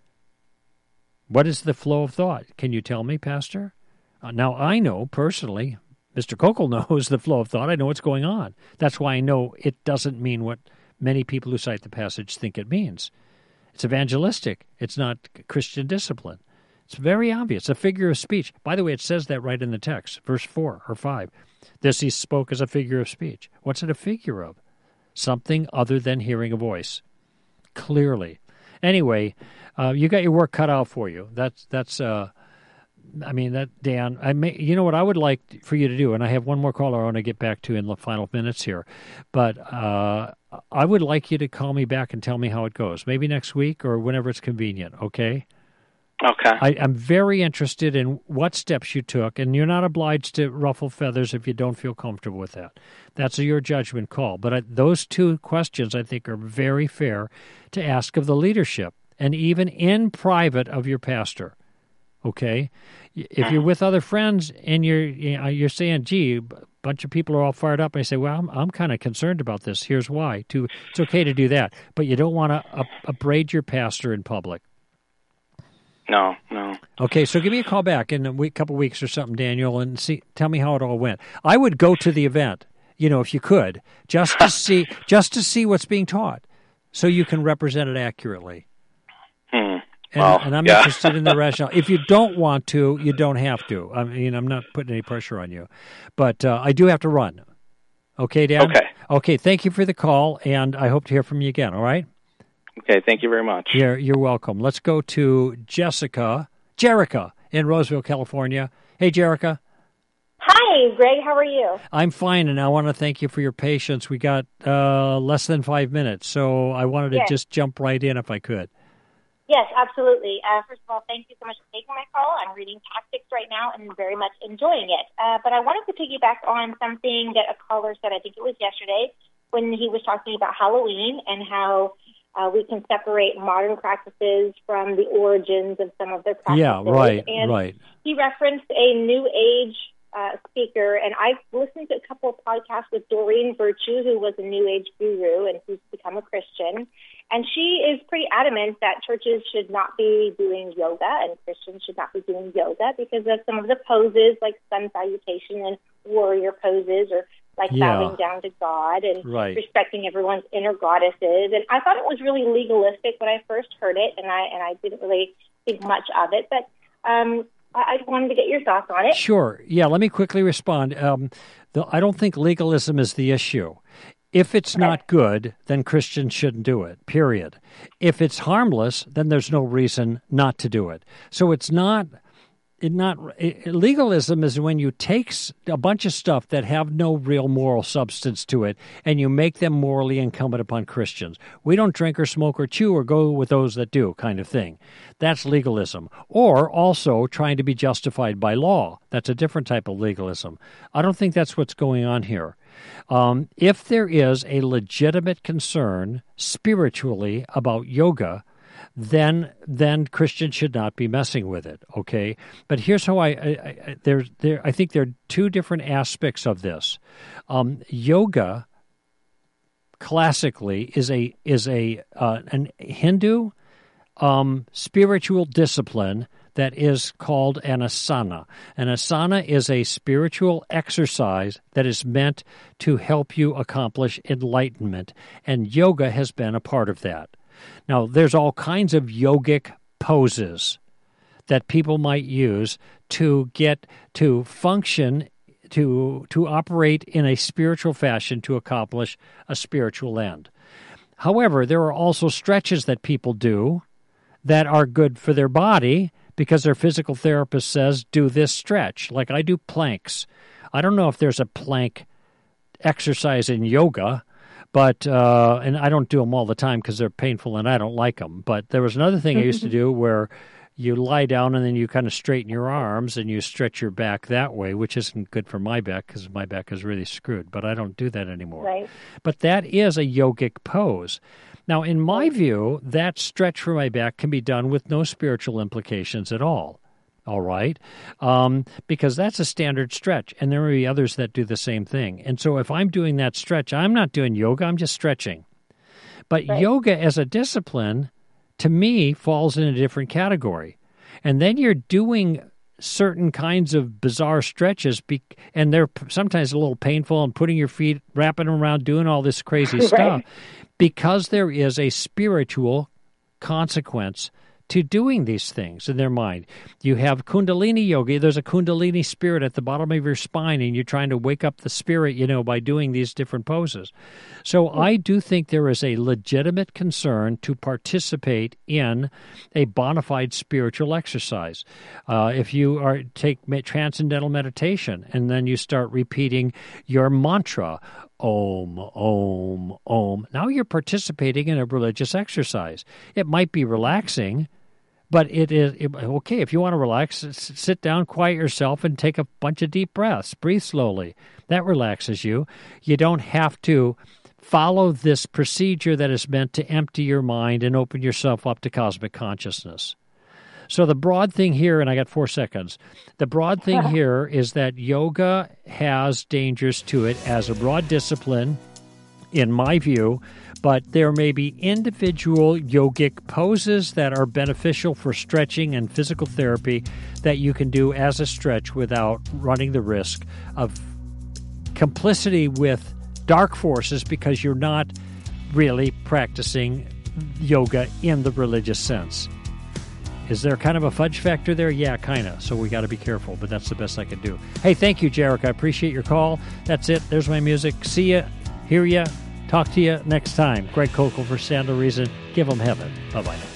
What is the flow of thought? Can you tell me, Pastor? Uh, now, I know personally, Mister Kokel knows the flow of thought. I know what's going on. That's why I know it doesn't mean what many people who cite the passage think it means. It's evangelistic. It's not Christian discipline. It's very obvious. A figure of speech. By the way, it says that right in the text, verse four or five. This he spoke as a figure of speech. What's it a figure of? Something other than hearing a voice. Clearly. Anyway, uh, you got your work cut out for you. That's, that's uh, I mean, that, Dan, I may, you know what I would like for you to do, and I have one more caller I want to get back to in the final minutes here, but uh, I would like you to call me back and tell me how it goes, maybe next week or whenever it's convenient, okay? Okay. I, I'm very interested in what steps you took, and you're not obliged to ruffle feathers if you don't feel comfortable with that. That's a your judgment call. But I, those two questions, I think, are very fair to ask of the leadership, and even in private of your pastor. Okay, if you're with other friends and you're you're saying, "Gee, a bunch of people are all fired up," and I say, "Well, I'm I'm kind of concerned about this. Here's why." To it's okay to do that, but you don't want to upbraid your pastor in public. No, no. Okay, so give me a call back in a week, couple weeks or something, Daniel, and see. Tell me how it all went. I would go to the event, you know, if you could, just to see, just to see what's being taught, so you can represent it accurately. Hmm. And, well, and I'm yeah. interested in the rationale. If you don't want to, you don't have to. I mean, I'm not putting any pressure on you, but uh, I do have to run. Okay, Dan? Okay. Okay, thank you for the call, and I hope to hear from you again, all right? Okay, thank you very much. You're, you're welcome. Let's go to Jessica, Jerica in Roseville, California. Hey, Jerica. Hi, Greg. How are you? I'm fine, and I want to thank you for your patience. We got uh, less than five minutes, so I wanted to yes. just jump right in if I could. Yes, absolutely. Uh, first of all, thank you so much for taking my call. I'm reading Tactics right now and very much enjoying it. Uh, but I wanted to piggyback on something that a caller said, I think it was yesterday, when he was talking about Halloween and how uh, we can separate modern practices from the origins of some of their practices. Yeah, right, and right. He referenced a New Age uh, speaker, and I've listened to a couple of podcasts with Doreen Virtue, who was a New Age guru and who's become a Christian. And she is pretty adamant that churches should not be doing yoga and Christians should not be doing yoga because of some of the poses like sun salutation and warrior poses or like yeah. bowing down to God and right. respecting everyone's inner goddesses. And I thought it was really legalistic when I first heard it, and I and I didn't really think much of it. But um, I, I wanted to get your thoughts on it. Sure. Yeah, let me quickly respond. Um, the, I don't think legalism is the issue. If it's okay. not good, then Christians shouldn't do it, period. If it's harmless, then there's no reason not to do it. So it's not... It not it, legalism is when you take a bunch of stuff that have no real moral substance to it and you make them morally incumbent upon Christians. We don't drink or smoke or chew or go with those that do kind of thing. That's legalism. Or also trying to be justified by law. That's a different type of legalism. I don't think that's what's going on here. Um, if there is a legitimate concern spiritually about yoga, then then Christians should not be messing with it, okay? But here's how I, I, I there there I think there are two different aspects of this. Um, yoga classically is a is a uh, an Hindu um, spiritual discipline that is called an asana. An asana is a spiritual exercise that is meant to help you accomplish enlightenment, and yoga has been a part of that. Now, there's all kinds of yogic poses that people might use to get to function, to to operate in a spiritual fashion to accomplish a spiritual end. However, there are also stretches that people do that are good for their body because their physical therapist says, do this stretch. Like I do planks. I don't know if there's a plank exercise in yoga, but uh, and I don't do them all the time because they're painful and I don't like them. But there was another thing I used to do where you lie down and then you kind of straighten your arms and you stretch your back that way, which isn't good for my back because my back is really screwed. But I don't do that anymore. Right. But that is a yogic pose. Now, in my view, that stretch for my back can be done with no spiritual implications at all. All right? Um, because that's a standard stretch, and there may be others that do the same thing. And so if I'm doing that stretch, I'm not doing yoga, I'm just stretching. But right. yoga as a discipline, to me, falls in a different category. And then you're doing certain kinds of bizarre stretches, be- and they're sometimes a little painful, and putting your feet, wrapping them around, doing all this crazy right. stuff, because there is a spiritual consequence to doing these things in their mind. You have Kundalini yoga. There's a Kundalini spirit at the bottom of your spine, and you're trying to wake up the spirit, you know, by doing these different poses. So I do think there is a legitimate concern to participate in a bona fide spiritual exercise. Uh, if you are take transcendental meditation, and then you start repeating your mantra, Om, Om, Om. Now you're participating in a religious exercise. It might be relaxing, but it is, it, okay, if you want to relax, sit down, quiet yourself, and take a bunch of deep breaths. Breathe slowly. That relaxes you. You don't have to follow this procedure that is meant to empty your mind and open yourself up to cosmic consciousness. So the broad thing here, and I got four seconds, the broad thing here is that yoga has dangers to it as a broad discipline, in my view, but there may be individual yogic poses that are beneficial for stretching and physical therapy that you can do as a stretch without running the risk of complicity with dark forces because you're not really practicing yoga in the religious sense. Is there kind of a fudge factor there? Yeah, kind of. So we got to be careful, but that's the best I can do. Hey, thank you, Jarek. I appreciate your call. That's it. There's my music. See ya, hear ya, talk to you next time. Greg Koukl for Stand to Reason. Give them heaven. Bye-bye now.